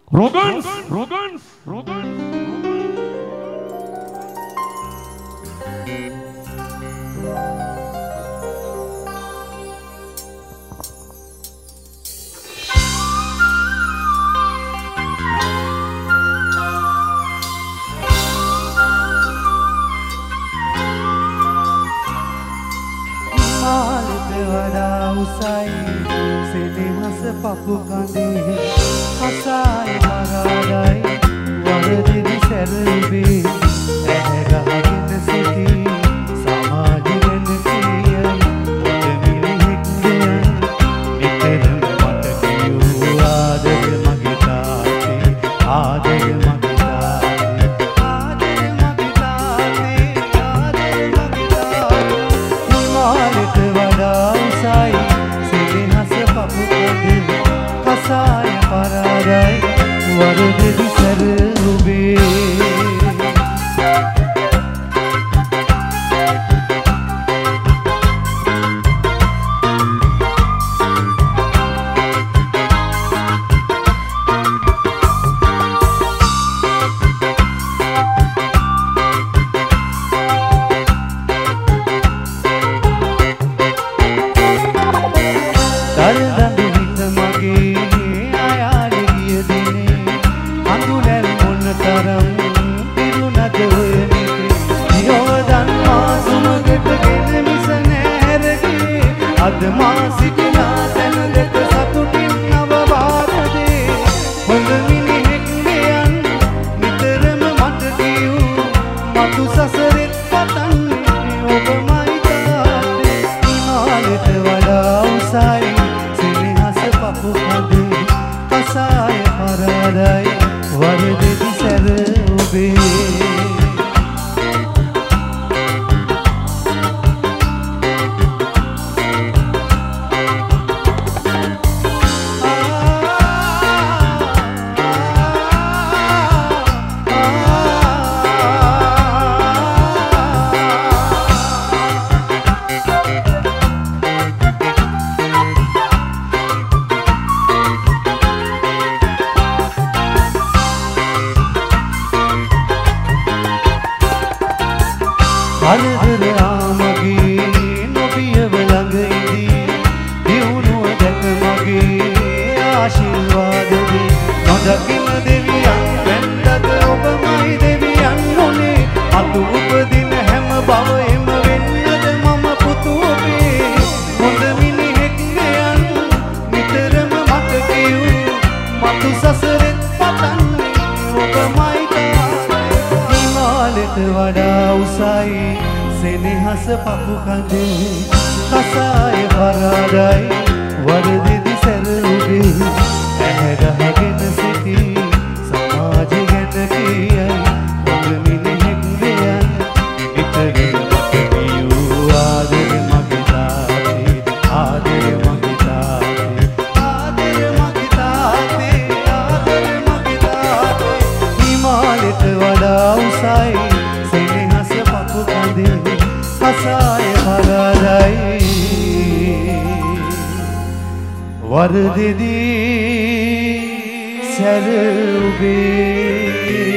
Rogans. මාලට වඩා උසයි සෙනෙහස පපු කඳේ කසාය මරාදයි වරදිවි සැරුබේ ඇහැ ගහගෙන සිටි සමාජයෙන් කියයි ඔතමිනෙක් දෙයන් නිතරම මට කියූ ආදර මගේ තාත්තේ ආදර මගේ තාත්තේ ආදර මගේ තාත්තේ ආදර මගේ තාත්තේ මාලට වඩා උසයි සෙනෙහස පපු කඳේ කසාය පරාදයි වරදිවි සැරුබේ දරදඬු හිත මගේ ආයාලි ගිය දිනේ අඳුලැල් මොන තරම් පිරුණද ඔය නිතේ යෝදන් මා සුමගටගෙන මිස නෑරගේ අද මා සිටිනා තැන දෙක සතුටින් නව වාදදේ හොඳ මිනිහෙක් දෙයන් නිතරම මට කියූ මතු සසරෙත් පතන්නේ ඔබමයි තාත්තේ හිමාලයට වඩා උසයි සෙනෙහස පපු කඳේ කසාය පරාදයි වරදිවි සැරුබේ අරදර ආමගේ නොබියව ළඟ ඉදී දියුණුව දැක මගේ ආශිර්වාද දී නොදකින දෙවියන් වෙන්නද ඔබමයි දෙවියන් උනේ අතු උපදින හැම භවයෙම වෙන්නද මම පුතු ඔබේ හොඳ මිනිහෙක් දෙයන් නිතරම මට කියූ මතු සසරෙත් පතන්නේ ඔබමයි තාත්තේ හිමාලයට වඩා උසයි සෙනෙහස පපු කඳේ කසාය පරාදයි වරදිවි සැරුබේ ඇහැ ගහගෙන සිටි සමාජය ගැන කියයි හොඳ මිනිහෙක් දෙයන් නිතරම මට කියූ ආදර මගේ තාත්තේ ආදර මගේ තාත්තේ ආදර මගේ තාත්තේ ආදර මගේ තාත්තේ හිමාලයට වඩා උසයි සෙනෙහස පපු කඳේ කසාය පරාදයි වරදිවි සැරුබේ